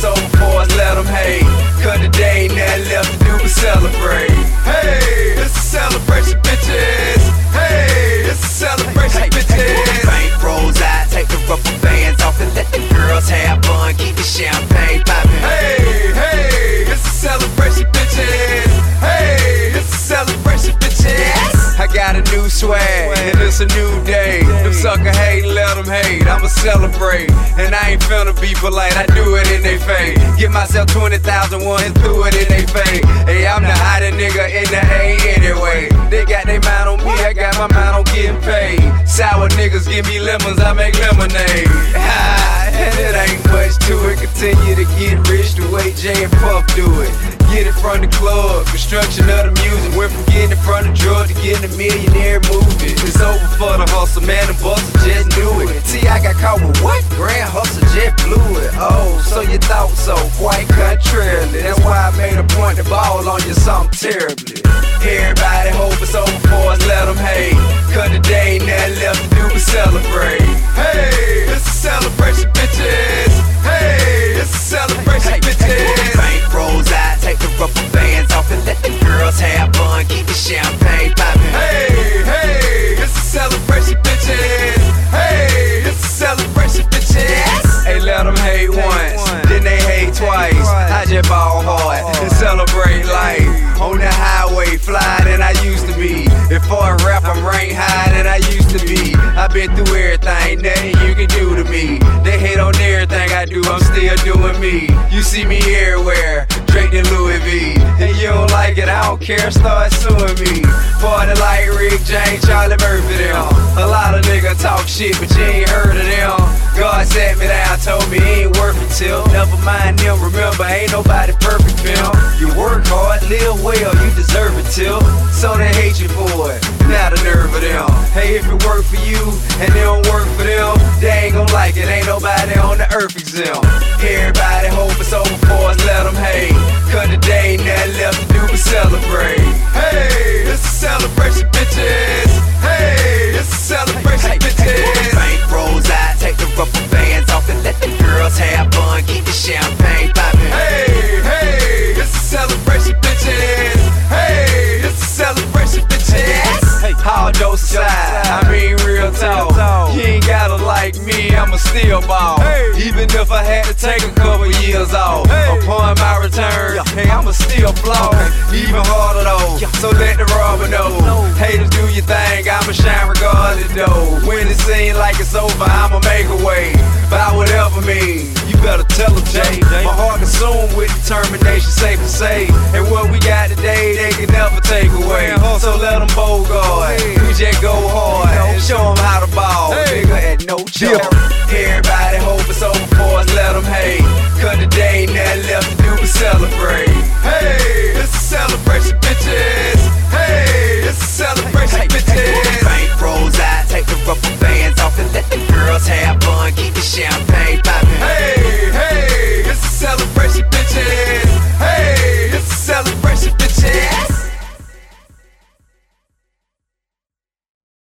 it's over for us, let them hate. Cause today ain't nothing left to do but celebrate. Hey, it's a celebration, bitches. Hey, it's a celebration, bitches. Bank rolls out, take the rubber bands off and let the girls have fun. Keep the champagne poppin'. Hey, it's a celebration, bitches. Hey, it's a celebration, bitches. I got a new swag, and it's a new day. Them sucker hate, let them hate. I'ma celebrate, and I ain't finna be polite. I do it in they face. Give myself 20,000 ones and do it in they face. Hey, I'm the hottest nigga in the A anyway. They got their mind on me, I got my mind on getting paid. Sour niggas give me lemons, I make lemonade. And it ain't much to it. Continue to get rich the way Jay and Puff do it. Get it from the club, construction of the music. Went from getting it from the drug to getting a millionaire movie. It's over for the hustle, man, the buster just knew it. See, I got caught with what? Grand hustle just blew it. Oh, so you thought so, quite contrarily. That's why I made a point to ball on you something terribly. Everybody hope it's over for us, let them hate. Cause today ain't nothing left to do but celebrate. Hey, it's a celebration, bitches. Hey, it's a celebration, bitches. Bank rolls out, take the rubber bands off and let the girls have fun. Keep the champagne poppin'. Hey, it's a celebration, bitches. Hey, it's a celebration, bitches. Hey, let them hate once, then they hate twice. I just ball hard and celebrate life. On the highway, fly than I used to be. Before I rap, I'm rank high than I used to be. I've been through everything, nothing you can do to me. They hate on everything I do, I'm still doing me. You see me everywhere, Drake and Louis V. And you don't like it, I don't care, start suing me. Party like Rick James, Charlie Murphy them. A lot of niggas talk shit, but you ain't heard of them. God sat me down, told me he ain't worth it till. Never mind them, remember, ain't nobody perfect, film. You work hard, live well, you deserve it till. So they hate you for it, now the nerve of them. Hey, if it work for you, and it don't work for them, they ain't gon' like it, ain't nobody on the earth exempt. Everybody hope it's over for us, let them hate. Cause today ain't nothing left to do but celebrate. Hey, it's a celebration, bitches. Hey, it's a celebration, bitches. Bank rolls out, take the rubber bands off and let the girls have fun. Keep the champagne poppin'. Hey, it's a celebration, bitches. Hey, it's a celebration, bitches. All jokes aside, I mean real talk. You ain't gotta like me, I'ma still ball. Even if I had to take a couple years off. Upon my return, hey, I'ma still flow. Even harder though, so let the rubber know. Haters do your thing, I'ma shine regardless though. When it seems like it's over, I'ma make a way. By whatever means, you better tell them, Jay. My heart consumed with determination, safe to say. And what we got today, they can never take away. So let them bogart, we just go hard and show them how to ball. Nigga at no choice.